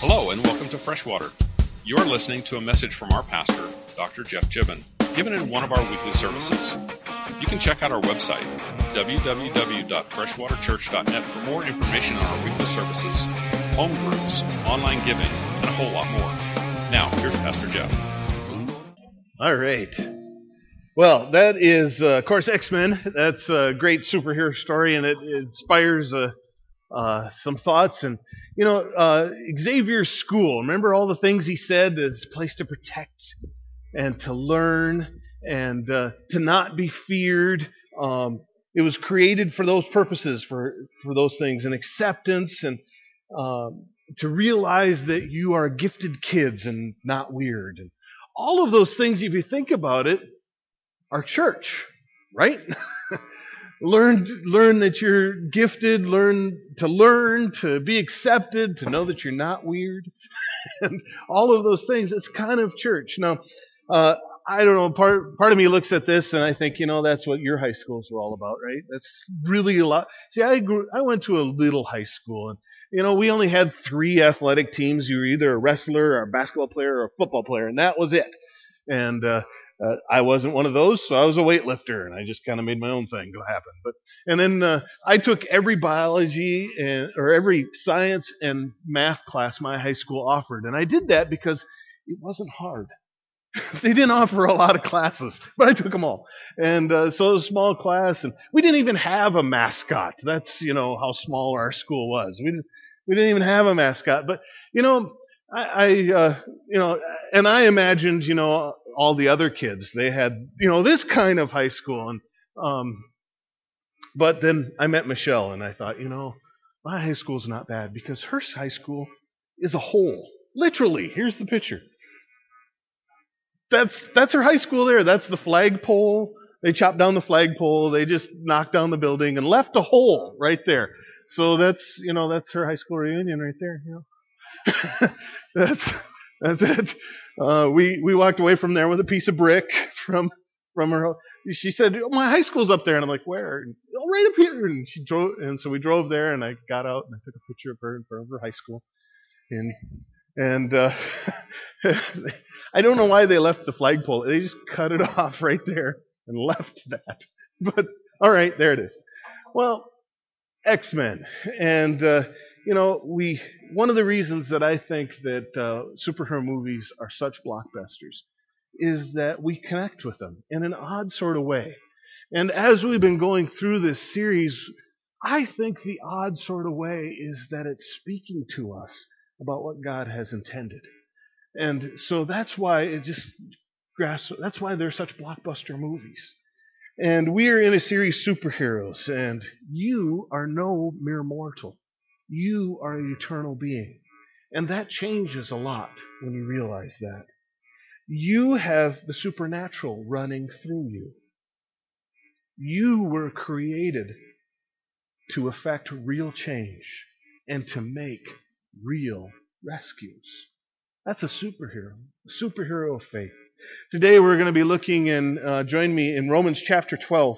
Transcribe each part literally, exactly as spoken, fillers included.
Hello and welcome to Freshwater. You are listening to a message from our pastor, Doctor Jeff Gibbon, given in one of our weekly services. You can check out our website, w w w dot freshwater church dot net, for more information on our weekly services, home groups, online giving, and a whole lot more. Now, here's Pastor Jeff. All right. Well, that is, uh, of course, X-Men. That's a great superhero story, and it, it inspires uh, uh, some thoughts. And, you know, uh, Xavier's school, remember all the things he said? It's a place to protect and to learn and uh, to not be feared. Um, it was created for those purposes, for, for those things, and acceptance, and um, to realize that you are gifted kids and not weird. And all of those things, if you think about it, are church, right? learn, learn that you're gifted, learn to learn, to be accepted, to know that you're not weird, and all of those things. It's kind of church. Now, uh, I don't know, part, part of me looks at this and I think, you know, that's what your high schools were all about, right? That's really a lot. See, I grew, I went to a little high school, and, you know, we only had three athletic teams. You were either a wrestler or a basketball player or a football player, and that was it. And, uh, Uh, I wasn't one of those, so I was a weightlifter, and I just kind of made my own thing go happen. But and then uh, I took every biology and or every science and math class my high school offered, and I did that because it wasn't hard. They didn't offer a lot of classes, but I took them all. And uh, so it was a small class, and we didn't even have a mascot. That's, you know, how small our school was. We didn't, we didn't even have a mascot. But, you know, I, I uh, you know, and I imagined, you know, all the other kids, they had, you know, this kind of high school. And um, but then I met Michelle, and I thought, you know, my high school's not bad because her high school is a hole. Literally, here's the picture. That's that's her high school there. That's the flagpole. They chopped down the flagpole. They just knocked down the building and left a hole right there. So that's, you know, that's her high school reunion right there. You know, that's that's it. Uh, we we walked away from there with a piece of brick from from her. She said, oh, "My high school's up there," and I'm like, "Where?" Oh, right up here. And she drove, and so we drove there, and I got out and I took a picture of her in front of her high school, and and uh, I don't know why they left the flagpole. They just cut it off right there and left that. But all right, there it is. Well, X-Men, and uh, you know, we one of the reasons that I think that uh, superhero movies are such blockbusters is that we connect with them in an odd sort of way. And as we've been going through this series, I think the odd sort of way is that it's speaking to us about what God has intended. And so that's why it just grasps, that's why they're such blockbuster movies. And we are in a series, Superheroes, and you are no mere mortal. You are an eternal being. And that changes a lot when you realize that. You have the supernatural running through you. You were created to effect real change and to make real rescues. That's a superhero, a superhero of faith. Today we're going to be looking in, uh, join me in Romans chapter twelve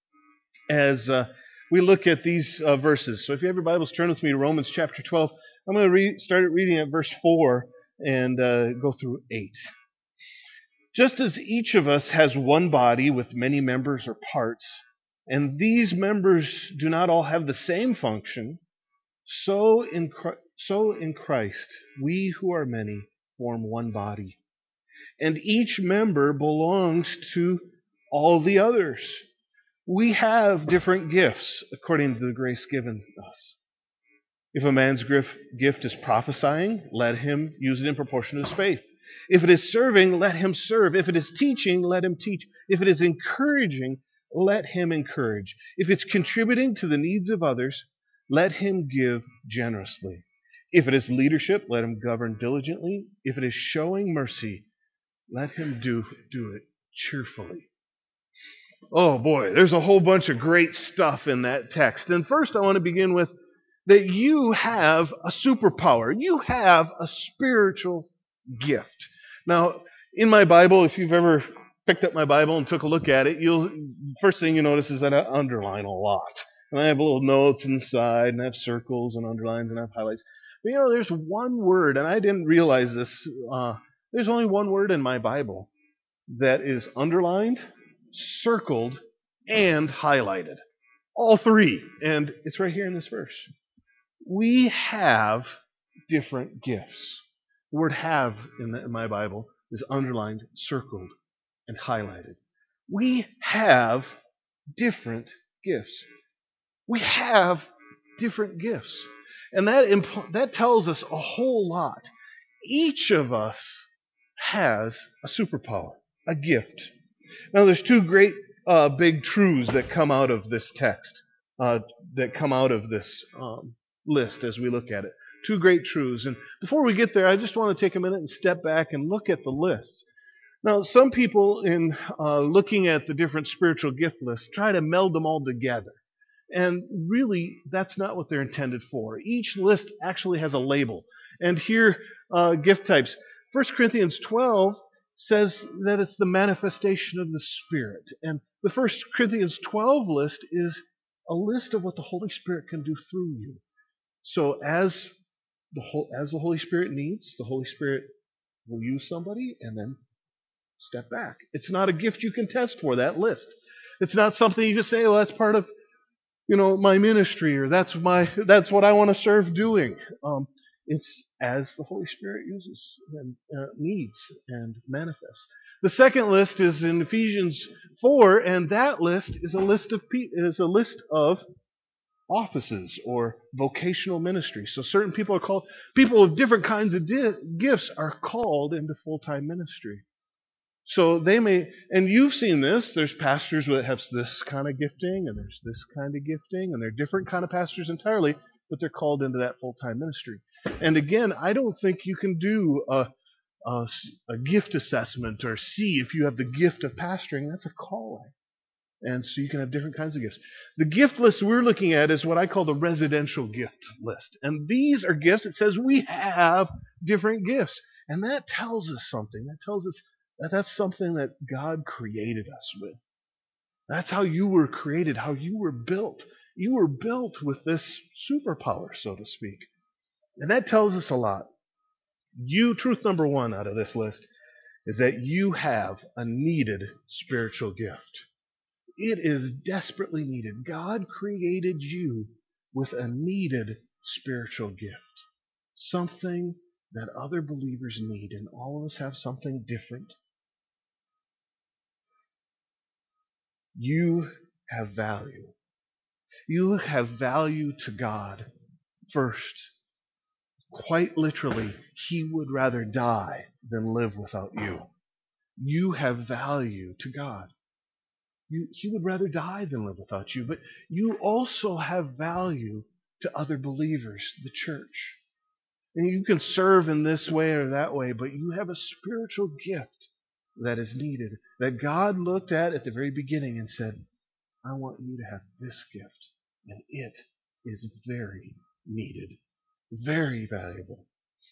as uh, we look at these uh, verses. So if you have your Bibles, turn with me to Romans chapter twelve. I'm going to re- start reading at verse four and uh, go through eight. Just as each of us has one body with many members or parts, and these members do not all have the same function, so in Christ, so in Christ we who are many form one body. And each member belongs to all the others. We have different gifts according to the grace given us. If a man's gift is prophesying, let him use it in proportion to his faith. If it is serving, let him serve. If it is teaching, let him teach. If it is encouraging, let him encourage. If it's contributing to the needs of others, let him give generously. If it is leadership, let him govern diligently. If it is showing mercy, let him do, do it cheerfully. Oh boy, there's a whole bunch of great stuff in that text. And first I want to begin with that you have a superpower. You have a spiritual gift. Now, in my Bible, if you've ever picked up my Bible and took a look at it, you'll first thing you notice is that I underline a lot. And I have little notes inside, and I have circles and underlines, and I have highlights. But you know, there's one word, and I didn't realize this. Uh, there's only one word in my Bible that is underlined, circled, and highlighted. All three. And it's right here in this verse. We have different gifts. The word have in, the, in my Bible is underlined, circled, and highlighted. We have different gifts. We have different gifts. And that imp- that tells us a whole lot. Each of us has a superpower, a gift. Now, there's two great uh, big truths that come out of this text, uh, that come out of this um, list as we look at it. Two great truths. And before we get there, I just want to take a minute and step back and look at the lists. Now, some people, in uh, looking at the different spiritual gift lists, try to meld them all together. And really, that's not what they're intended for. Each list actually has a label. And here, uh, gift types. First Corinthians twelve says that it's the manifestation of the Spirit. And the First Corinthians twelve list is a list of what the Holy Spirit can do through you. So as the, whole, as the Holy Spirit needs, the Holy Spirit will use somebody and then step back. It's not a gift you can test for, that list. It's not something you can say, well, that's part of you know, my ministry, or that's my that's what I want to serve doing. Um, it's as the Holy Spirit uses and uh, needs and manifests. The second list is in Ephesians four, and that list is a list of pe- is a list of offices or vocational ministry. So certain people are called people of different kinds of di- gifts are called into full-time ministry. So they may, and you've seen this, there's pastors that have this kind of gifting, and there's this kind of gifting, and they're different kind of pastors entirely, but they're called into that full-time ministry. And again, I don't think you can do a, a, a gift assessment or see if you have the gift of pastoring. That's a calling. And so you can have different kinds of gifts. The gift list we're looking at is what I call the residential gift list. And these are gifts. It says we have different gifts. And that tells us something. That tells us that that's something that God created us with. That's how you were created, how you were built. You were built with this superpower, so to speak. And that tells us a lot. You, truth number one out of this list, is that you have a needed spiritual gift. It is desperately needed. God created you with a needed spiritual gift. Something that other believers need, and all of us have something different. You have value. You have value to God. First, quite literally, He would rather die than live without you. You have value to God. You, he would rather die than live without you. But you also have value to other believers, the church. And you can serve in this way or that way, but you have a spiritual gift that is needed, that God looked at at the very beginning and said, I want you to have this gift. And it is very needed, very valuable.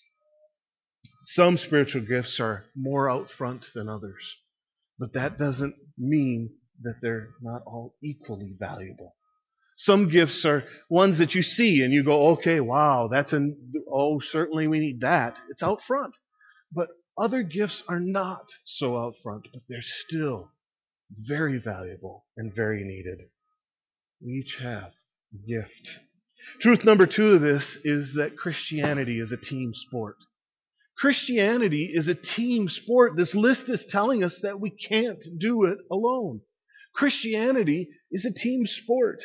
Some spiritual gifts are more out front than others, but that doesn't mean that they're not all equally valuable. Some gifts are ones that you see and you go, okay, wow, that's an, oh, certainly we need that. It's out front. But other gifts are not so out front, but they're still very valuable and very needed. We each have a gift. Truth number two of this is that Christianity is a team sport. Christianity is a team sport. This list is telling us that we can't do it alone. Christianity is a team sport.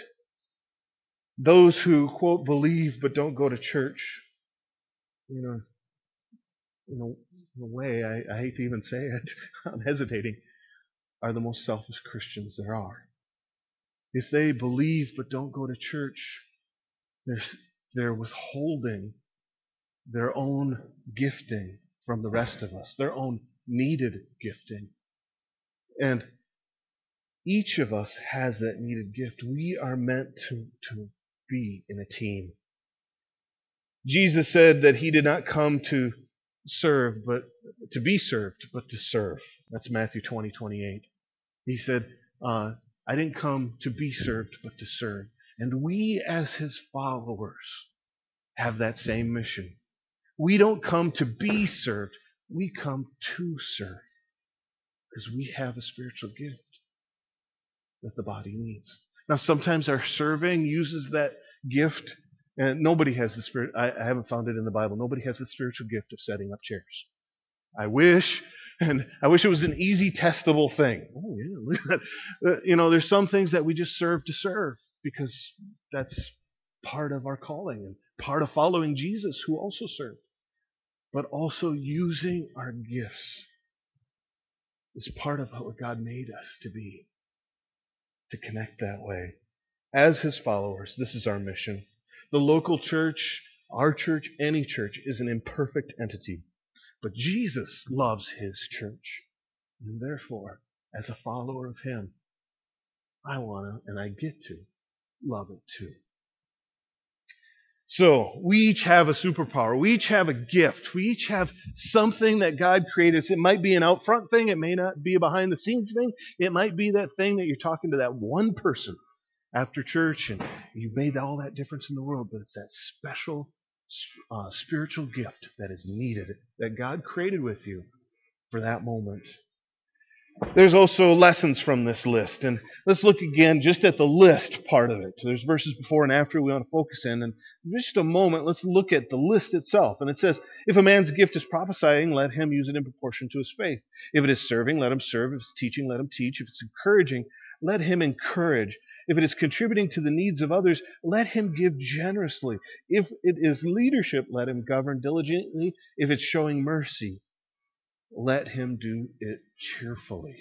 Those who, quote, believe but don't go to church, you know, in a, in a way, I, I hate to even say it, I'm hesitating, are the most selfish Christians there are. If they believe but don't go to church, they're, they're withholding their own gifting from the rest of us, their own needed gifting. And each of us has that needed gift. We are meant to, to be in a team. Jesus said that He did not come to serve, but to be served, but to serve. That's Matthew twenty, twenty-eight. He said, uh, I didn't come to be served, but to serve. And we as His followers have that same mission. We don't come to be served. We come to serve because we have a spiritual gift that the body needs. Now, sometimes our serving uses that gift, and nobody has the spirit. I, I haven't found it in the Bible. Nobody has the spiritual gift of setting up chairs. I wish, and I wish it was an easy testable thing. Oh yeah, look at that. Uh, you know, there's some things that we just serve to serve because that's part of our calling and part of following Jesus, who also served. But also using our gifts is part of what God made us to be, to connect that way. As His followers, this is our mission. The local church, our church, any church, is an imperfect entity. But Jesus loves His church. And therefore, as a follower of Him, I want to, and I get to, love it too. So, we each have a superpower. We each have a gift. We each have something that God created. It might be an out front thing. It may not be a behind the scenes thing. It might be that thing that you're talking to that one person after church and you made all that difference in the world. But it's that special uh, spiritual gift that is needed, that God created with you for that moment. There's also lessons from this list. And let's look again just at the list part of it. There's verses before and after we want to focus in. And in just a moment, let's look at the list itself. And it says, if a man's gift is prophesying, let him use it in proportion to his faith. If it is serving, let him serve. If it's teaching, let him teach. If it's encouraging, let him encourage. If it is contributing to the needs of others, let him give generously. If it is leadership, let him govern diligently. If it's showing mercy, let him do it cheerfully.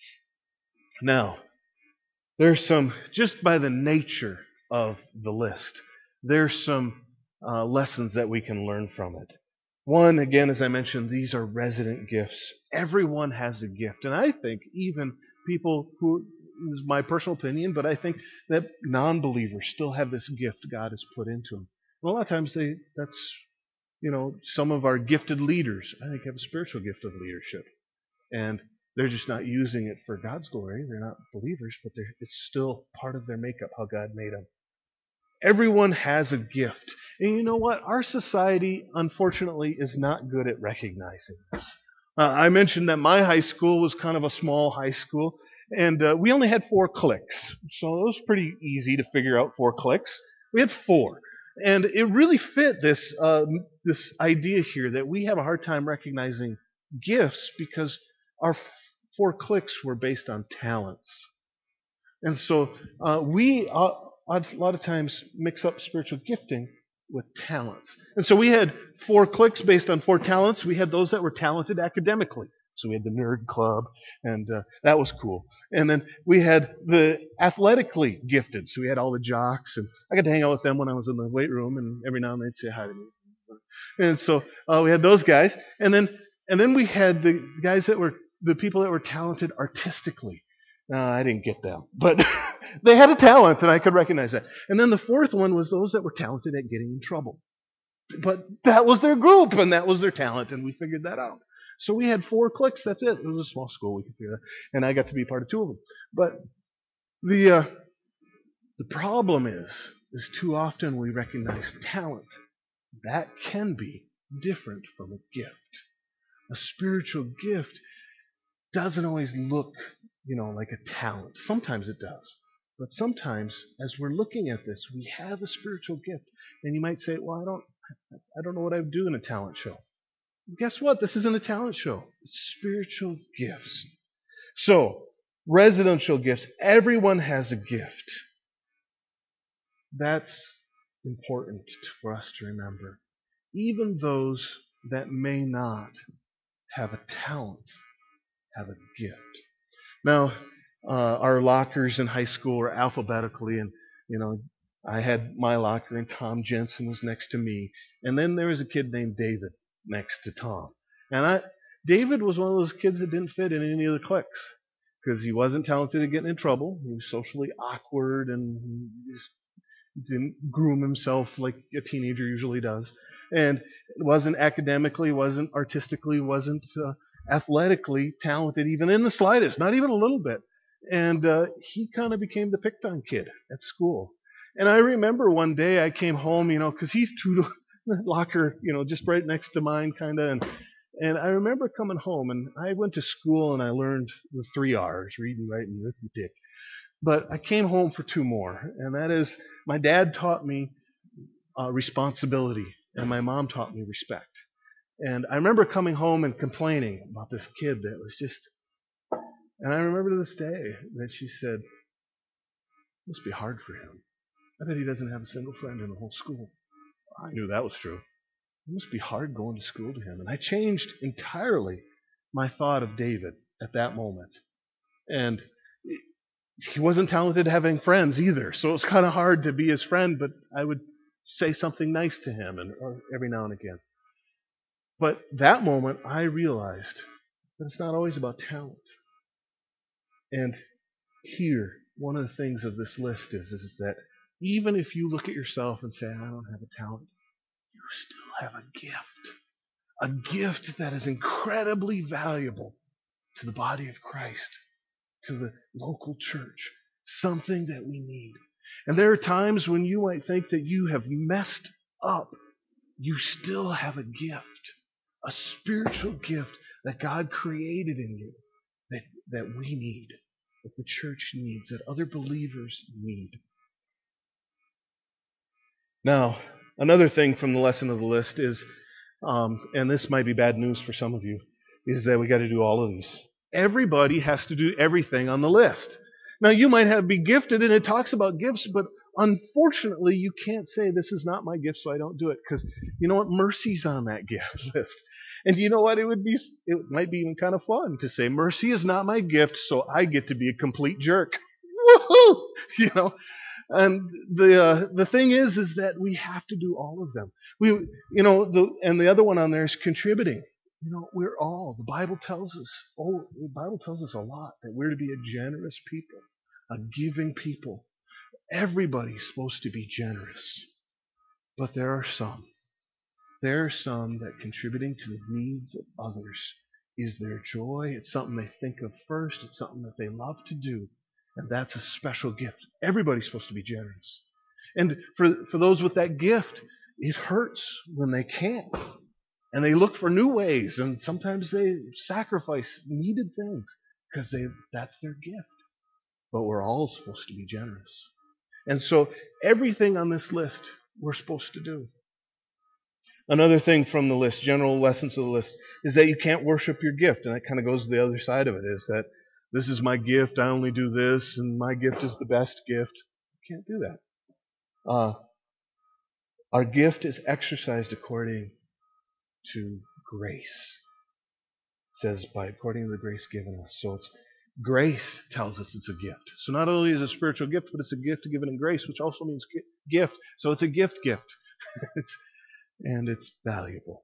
Now, there's some, just by the nature of the list, there's some uh, lessons that we can learn from it. One, again, as I mentioned, these are resident gifts. Everyone has a gift. And I think even people who, this is my personal opinion, but I think that non-believers still have this gift God has put into them. And a lot of times they, that's, you know, some of our gifted leaders, I think, have a spiritual gift of leadership. And they're just not using it for God's glory. They're not believers, but it's still part of their makeup, how God made them. Everyone has a gift. And you know what? Our society, unfortunately, is not good at recognizing this. Uh, I mentioned that my high school was kind of a small high school, and uh, we only had four cliques. So it was pretty easy to figure out four cliques. We had four. And it really fit this uh, this idea here that we have a hard time recognizing gifts because our f- four cliques were based on talents. And so uh, we uh, a lot of times mix up spiritual gifting with talents. And so we had four cliques based on four talents. We had those that were talented academically. So we had the nerd club, and uh, that was cool. And then we had the athletically gifted. So we had all the jocks, and I got to hang out with them when I was in the weight room, and every now and then they'd say hi to me. And so uh, we had those guys. And then and then we had the guys that were, the people that were talented artistically. No, I didn't get them. But they had a talent, and I could recognize that. And then the fourth one was those that were talented at getting in trouble. But that was their group, and that was their talent, and we figured that out. So we had four cliques. That's it. It was a small school. We could figure that, and I got to be part of two of them. But the uh, the problem is, is too often we recognize talent. That can be different from a gift. A spiritual gift doesn't always look, you know, like a talent. Sometimes it does. But sometimes, as we're looking at this, we have a spiritual gift, and you might say, "Well, I don't, I don't know what I would do in a talent show." Guess what? This isn't a talent show. It's spiritual gifts. So, residential gifts. Everyone has a gift. That's important for us to remember. Even those that may not have a talent have a gift. Now, uh, our lockers in high school were alphabetically, and, you know, I had my locker, and Tom Jensen was next to me. And then there was a kid named David next to Tom. And I, David was one of those kids that didn't fit in any of the cliques because he wasn't talented at getting in trouble. He was socially awkward and he just didn't groom himself like a teenager usually does. And wasn't academically, wasn't artistically, wasn't uh, athletically talented even in the slightest, not even a little bit. And uh, he kind of became the picked on kid at school. And I remember one day I came home, you know, because he's two locker, you know, just right next to mine, kind of. And and I remember coming home, and I went to school and I learned the three R's: reading, writing, arithmetic. But I came home for two more, and that is, my dad taught me uh, responsibility, and my mom taught me respect. And I remember coming home and complaining about this kid that was just, and I remember to this day that she said, it must be hard for him. I bet he doesn't have a single friend in the whole school. I knew that was true. It must be hard going to school to him. And I changed entirely my thought of David at that moment. And he wasn't talented at having friends either, so it was kind of hard to be his friend, but I would say something nice to him and or every now and again. But that moment, I realized that it's not always about talent. And here, one of the things of this list is, is that even if you look at yourself and say, I don't have a talent, you still have a gift. A gift that is incredibly valuable to the body of Christ, to the local church, something that we need. And there are times when you might think that you have messed up. You still have a gift, a spiritual gift that God created in you that, that we need, that the church needs, that other believers need. Now, another thing from the lesson of the list is, um, and this might be bad news for some of you, is that we got to do all of these. Everybody has to do everything on the list. Now, you might have be gifted, and it talks about gifts, but unfortunately, you can't say this is not my gift, so I don't do it, because you know what? Mercy's on that gift list. And you know what? It would be, it might be even kind of fun to say, mercy is not my gift, so I get to be a complete jerk. Woohoo! You know. And the uh, the thing is, is that we have to do all of them. We, you know, the and the other one on there is contributing. You know, we're all, the Bible tells us, oh, the Bible tells us a lot, that we're to be a generous people, a giving people. Everybody's supposed to be generous. But there are some. There are some that contributing to the needs of others is their joy. It's something they think of first. It's something that they love to do. And that's a special gift. Everybody's supposed to be generous. And for, for those with that gift, it hurts when they can't. And they look for new ways, and sometimes they sacrifice needed things because they that's their gift. But we're all supposed to be generous. And so everything on this list we're supposed to do. Another thing from the list, general lessons of the list, is that you can't worship your gift. And that kind of goes to the other side of it, is that this is my gift, I only do this, and my gift is the best gift. You can't do that. Uh, our gift is exercised according to grace. It says, by according to the grace given us. So it's grace tells us it's a gift. So not only is it a spiritual gift, but it's a gift given in grace, which also means gift. So it's a gift gift. it's, and it's valuable.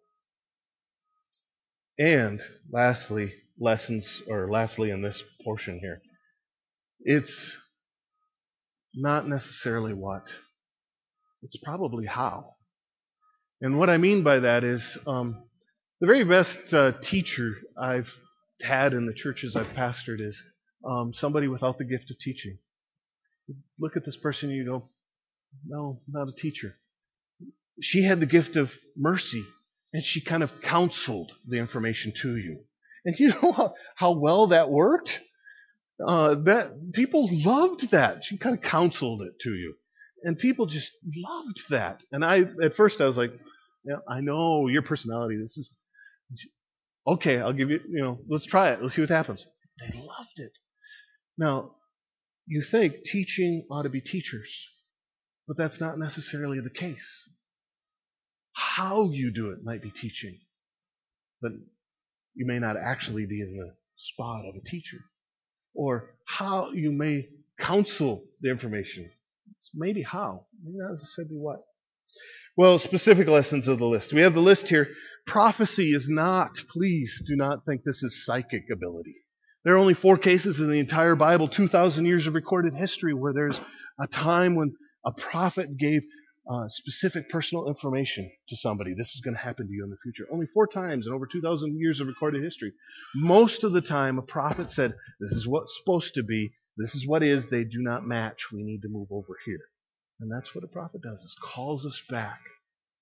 And lastly, lessons, or lastly in this portion here, it's not necessarily what, it's probably how. And what I mean by that is um, the very best uh, teacher I've had in the churches I've pastored is um, somebody without the gift of teaching. Look at this person and you go, no, not a teacher. She had the gift of mercy, and she kind of counseled the information to you. And you know how, how well that worked? Uh, that people loved that. She kind of counseled it to you. And people just loved that. And I, at first I was like, yeah, I know your personality. This is, okay, I'll give you, you know, let's try it. Let's see what happens. They loved it. Now, you think teaching ought to be teachers, but that's not necessarily the case. How you do it might be teaching, but you may not actually be in the spot of a teacher. Or how you may counsel the information. It's maybe how. Maybe not necessarily what. Well, specific lessons of the list. We have the list here. Prophecy is not, please do not think this is psychic ability. There are only four cases in the entire Bible, two thousand years of recorded history, where there's a time when a prophet gave uh, specific personal information to somebody. This is going to happen to you in the future. Only four times in over two thousand years of recorded history. Most of the time, a prophet said, this is what's supposed to be. This is what is. They do not match. We need to move over here. And that's what a prophet does, is calls us back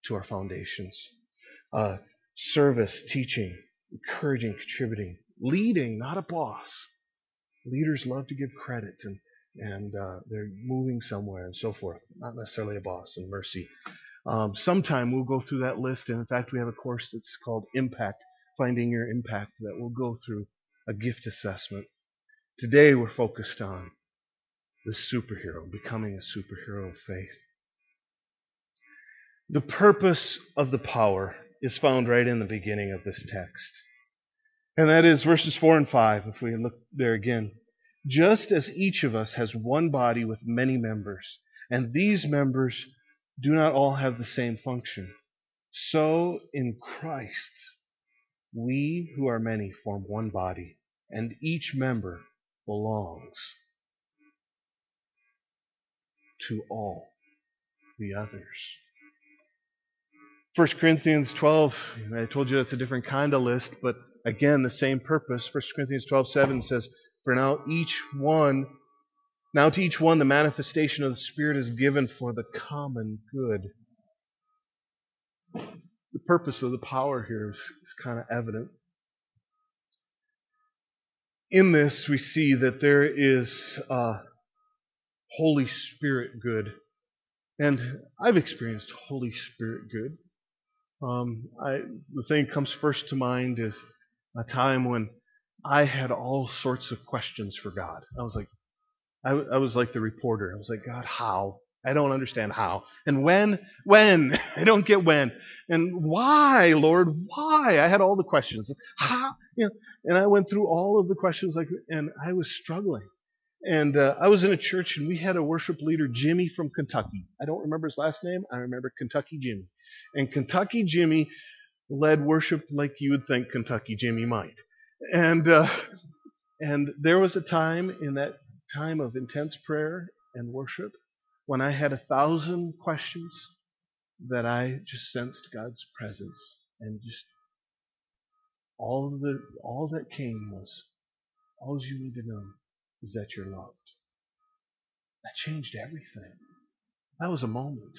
to our foundations. Uh, service, teaching, encouraging, contributing, leading, not a boss. Leaders love to give credit and and uh, they're moving somewhere and so forth. Not necessarily a boss. And mercy. Um, sometime we'll go through that list, and in fact we have a course that's called Impact, Finding Your Impact, that will go through a gift assessment. Today we're focused on the superhero, becoming a superhero of faith. The purpose of the power is found right in the beginning of this text. And that is verses four and five, if we look there again. Just as each of us has one body with many members, and these members do not all have the same function, so in Christ we who are many form one body, and each member belongs to all the others. First Corinthians twelve, I told you that's a different kind of list, but again, the same purpose. First Corinthians twelve seven says, For now each one, now to each one the manifestation of the Spirit is given for the common good. The purpose of the power here is, is kind of evident. In this, we see that there is uh, Holy Spirit good. And I've experienced Holy Spirit good. Um, I, the thing that comes first to mind is a time when I had all sorts of questions for God. I was like, I, I was like the reporter. I was like, God, how? I don't understand how. And when? When? I don't get when. And why, Lord? Why? I had all the questions. How? You know, and I went through all of the questions, like, and I was struggling. And uh, I was in a church, and we had a worship leader, Jimmy from Kentucky. I don't remember his last name. I remember Kentucky Jimmy. And Kentucky Jimmy led worship like you would think Kentucky Jimmy might. And uh, and there was a time in that time of intense prayer and worship when I had a thousand questions that I just sensed God's presence, and just all of the all that came was, all you need to know is that you're loved. That changed everything. That was a moment.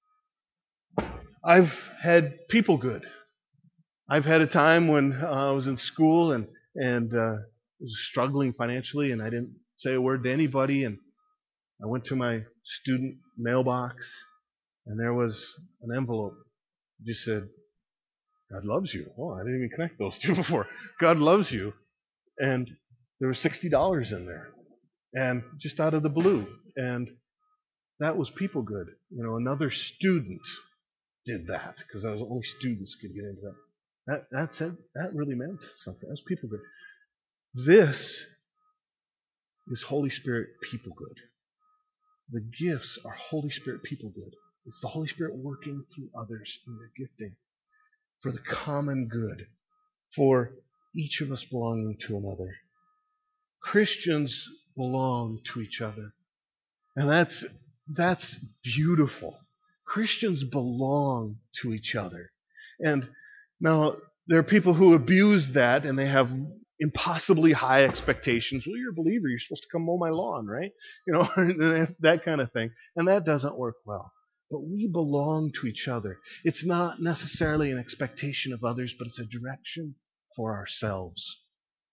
I've had people good. I've had a time when uh, I was in school and and uh, was struggling financially, and I didn't say a word to anybody, and I went to my student mailbox, and there was an envelope. It just said, God loves you. Oh, I didn't even connect those two before. God loves you. And there was sixty dollars in there. And just out of the blue. And that was people good. You know, another student did that, because I was only students could get into that. That that said, that really meant something. That was people good. This is Holy Spirit people good. The gifts are Holy Spirit people good. It's the Holy Spirit working through others in their gifting for the common good, for each of us belonging to another. Christians belong to each other. And that's that's beautiful. Christians belong to each other. And now there are people who abuse that, and they have impossibly high expectations. Well, you're a believer. You're supposed to come mow my lawn, right? You know, that kind of thing. And that doesn't work well. But we belong to each other. It's not necessarily an expectation of others, but it's a direction for ourselves.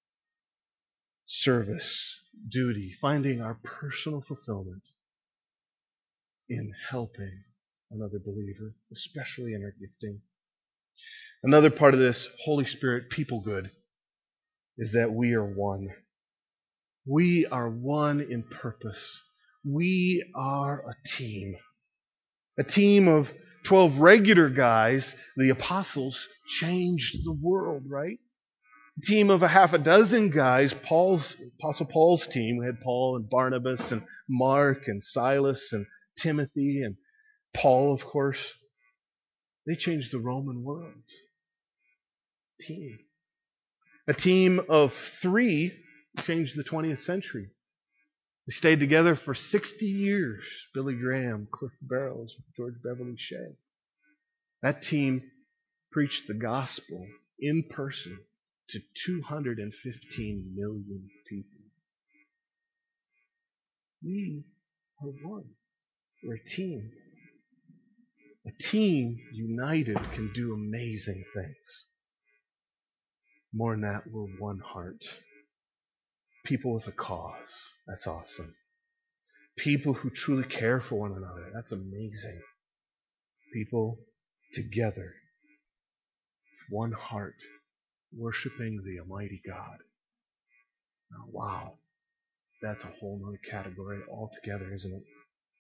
Service, duty, finding our personal fulfillment in helping another believer, especially in our gifting. Another part of this Holy Spirit people good is that we are one. We are one in purpose. We are a team. A team of twelve regular guys, the apostles, changed the world, right? A team of a half a dozen guys, Paul's Apostle Paul's team, we had Paul and Barnabas and Mark and Silas and Timothy and Paul, of course. They changed the Roman world. Team. A team of three changed the twentieth century. They stayed together for sixty years. Billy Graham, Cliff Barrows, George Beverly Shea. That team preached the gospel in person to two hundred fifteen million people. We are one. We're a team. A team united can do amazing things. More than that, we're one heart. People with a cause. That's awesome. People who truly care for one another. That's amazing. People together, one heart, worshiping the Almighty God. Now, wow. That's a whole other category altogether, isn't it?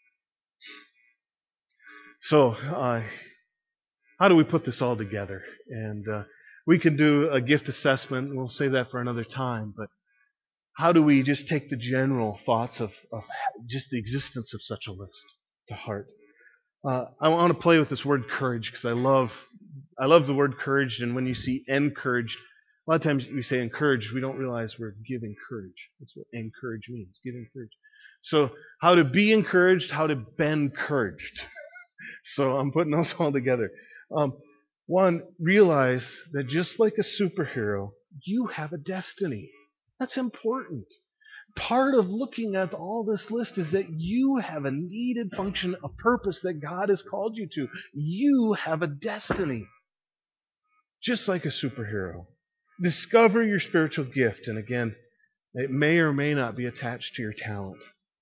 So, uh, how do we put this all together? And uh, we can do a gift assessment. We'll save that for another time. But how do we just take the general thoughts of, of just the existence of such a list to heart? Uh, I want to play with this word courage because I love, I love the word courage. And when you see encouraged, a lot of times we say encouraged, we don't realize we're giving courage. That's what encourage means, giving courage. So how to be encouraged, how to be encouraged. So I'm putting those all together. Um, one, realize that just like a superhero, you have a destiny. That's important. Part of looking at all this list is that you have a needed function, a purpose that God has called you to. You have a destiny. Just like a superhero. Discover your spiritual gift. And again, it may or may not be attached to your talent.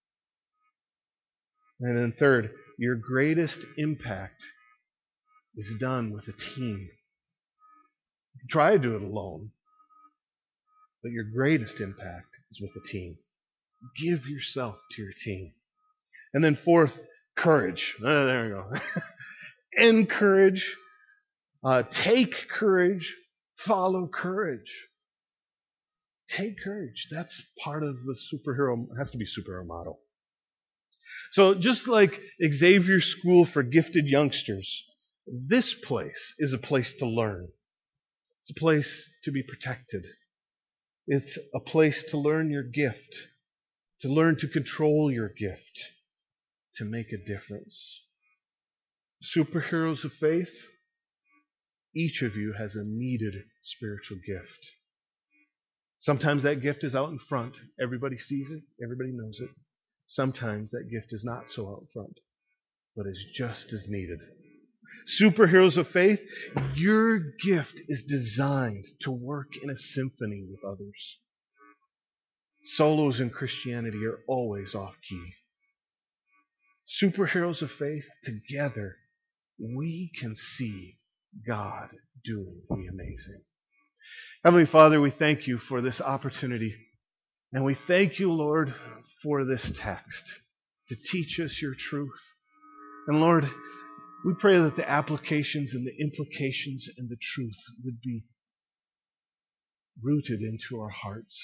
And then third, your greatest impact is done with a team. Try to do it alone. But your greatest impact is with a team. Give yourself to your team. And then fourth, courage. Oh, there we go. Encourage. Uh, take courage. Follow courage. Take courage. That's part of the superhero, it has to be superhero model. So just like Xavier School for Gifted Youngsters, this place is a place to learn. It's a place to be protected. It's a place to learn your gift, to learn to control your gift, to make a difference. Superheroes of faith, each of you has a needed spiritual gift. Sometimes that gift is out in front. Everybody sees it. Everybody knows it. Sometimes that gift is not so out front, but is just as needed. Superheroes of faith, your gift is designed to work in a symphony with others. Solos in Christianity are always off key. Superheroes of faith, together, we can see God doing the amazing. Heavenly Father, we thank you for this opportunity. And we thank you, Lord, for this text to teach us your truth. And Lord, we pray that the applications and the implications and the truth would be rooted into our hearts.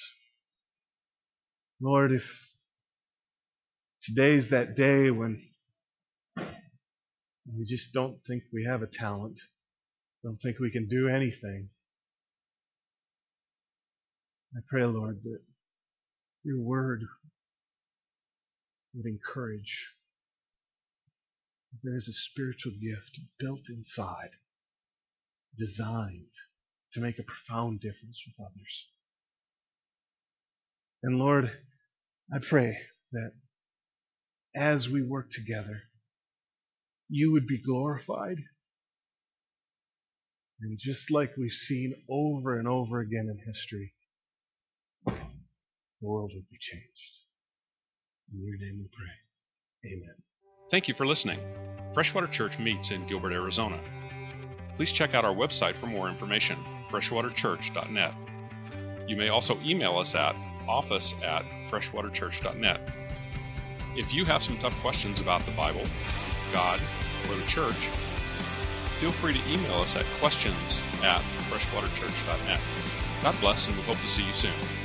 Lord, if today's that day when we just don't think we have a talent, don't think we can do anything, I pray, Lord, that your word would encourage. There is a spiritual gift built inside, designed to make a profound difference with others. And Lord, I pray that as we work together, you would be glorified. And just like we've seen over and over again in history, the world would be changed. In your name we pray. Amen. Thank you for listening. Freshwater Church meets in Gilbert, Arizona. Please check out our website for more information, freshwater church dot net. You may also email us at office at freshwater church dot net. If you have some tough questions about the Bible, God, or the church, feel free to email us at questions at freshwater church dot net. God bless, and we hope to see you soon.